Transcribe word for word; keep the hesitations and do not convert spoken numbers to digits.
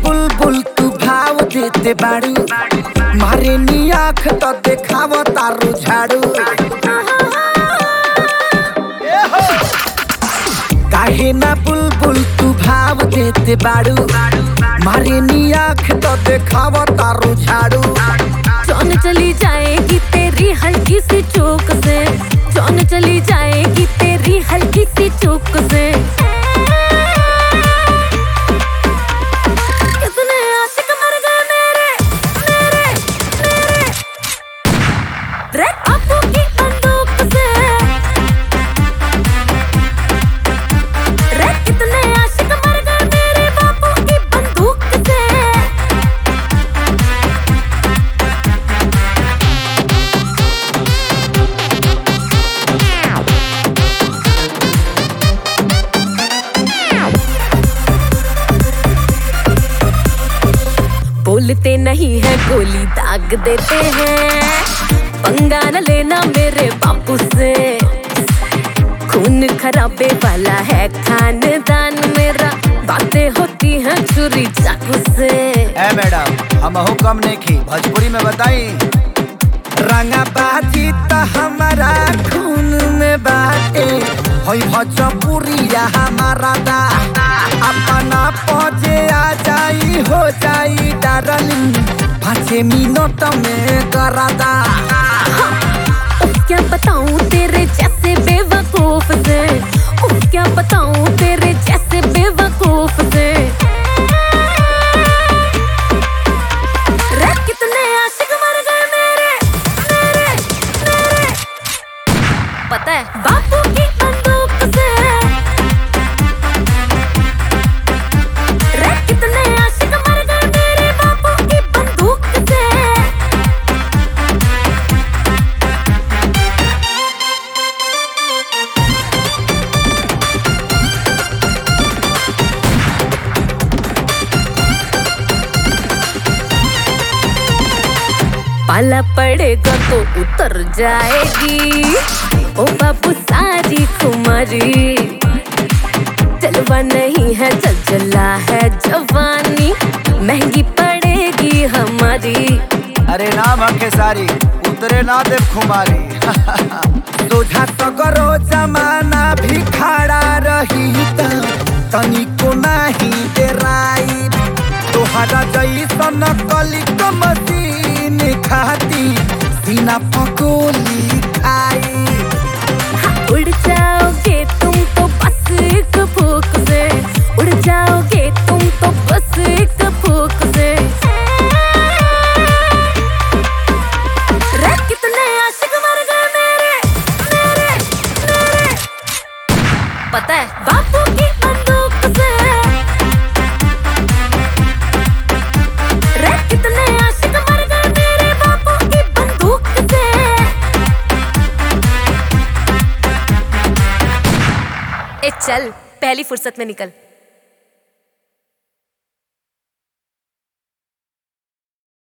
बुलबुल तू भाव देते बाड़ू, मारे नी आँख तो देखाव तारू झाड़ू। काहे ना बुलबुल तू भाव देते बाड़ू, मारे नी आँख तो देखाव तारू झाड़ू। जान चली जाएगी तेरी हल्की सी चूक से, जान चली जाएगी तेरी हल्की सी चूक से। कितने आशिक मर गए मेरे मेरे मेरे रे बापू की बंदूक से। रे कितने आशिक मर गए मेरे बापू की बंदूक से। बोलते नहीं है गोली दाग देते हैं, पंगा न लेना मेरे बापू से। खून खराबे वाला है खानदान मेरा, बातें होती हैं छुरी चाकू से। ए मैडम हम हुक्म नहीं की भोजपुरी में बताई। रंगा बाजी तो हमारा खून में बाटे, होई भोजपुरिया हमारा दा। अपना पहुंचे आ जाई हो जाई डार्लिंग, पाँच मिनट में करादा। क्या बताऊं तेरे जैसे बेवकूफ से, क्या बताऊं तेरे जैसे बेवकूफ से। रे कितने आशिक मर गए मेरे मेरे मेरे पता है बापू की बंदूक से। रे कितने आशिक मर गए मेरे बापू की बंदूक से। पाला पड़ेगा तो उतर जाएगी ओ बाबू सारी खुमारी। जलवा नहीं है जलजला है जवानी, महंगी पड़ेगी हमारी। अरे ना भके सारी उतरे ना दे खुमारी। तुझा तो करो जमाना भी खड़ा रही तनी को नहीं डेराई। तोहरा जैसन कली को मशीन खाती सीना पकोली खाई। हाँ, उड़ जाओगे तुम तो बस एक फूक से, उड़ जाओगे तुम तो बस एक फूक से। रे कितने आशिक मर गए मेरे मेरे मेरे पता है बापू की बंदूक से। रे कितने आशिक मर गए मेरे बापू की बंदूक से। ए चल पहली फुर्सत में निकल।